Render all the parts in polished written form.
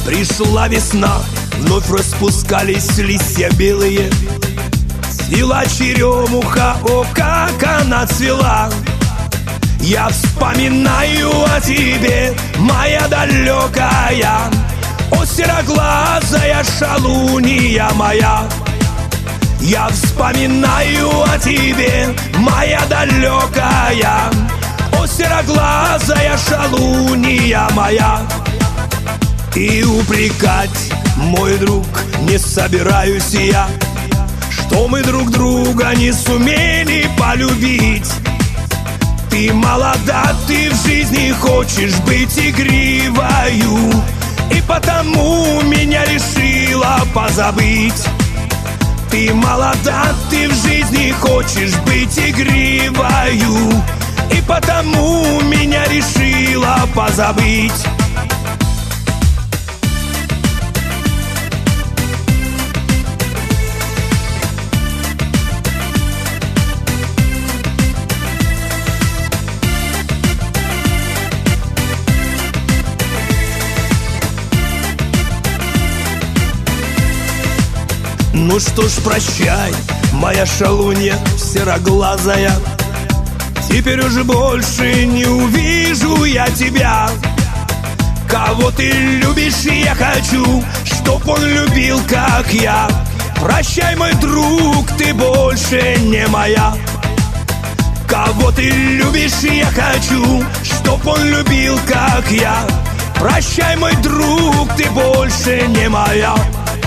Пришла весна, вновь распускались листья белые. Цвела черемуха, о, как она цвела. Я вспоминаю о тебе, моя далекая, о, сероглазая шалунья моя. Я вспоминаю о тебе, моя далекая, о, сероглазая шалунья моя. И упрекать, мой друг, не собираюсь я, что мы друг друга не сумели полюбить. Ты молода, ты в жизни хочешь быть игривою, и потому меня решила позабыть. Ты молода, ты в жизни хочешь быть игривою, и потому меня решила позабыть. Ну что ж, прощай, моя шалунья сероглазая, теперь уже больше не увижу я тебя. Кого ты любишь, я хочу, чтоб он любил, как я. Прощай, мой друг, ты больше не моя. Кого ты любишь, я хочу, чтоб он любил, как я. Прощай, мой друг, ты больше не моя.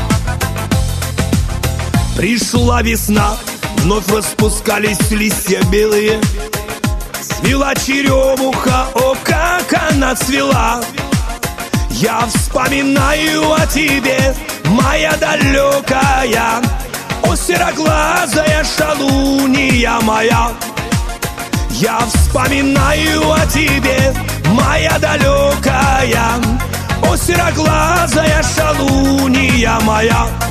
Пришла весна, вновь распускались листья белые. Цвела черемуха, о, как она цвела. Я вспоминаю о тебе, моя далекая, о, сероглазая шалунья моя. Я вспоминаю о тебе, моя далекая, о, сероглазая шалунья моя.